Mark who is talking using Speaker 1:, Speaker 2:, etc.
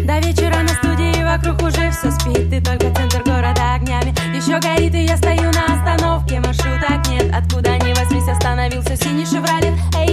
Speaker 1: До вечера на студии вокруг уже все спит, и только центр города огнями еще горит. И я стою на остановке, маршруток нет, откуда ни возьмись остановился синий «Шевроле».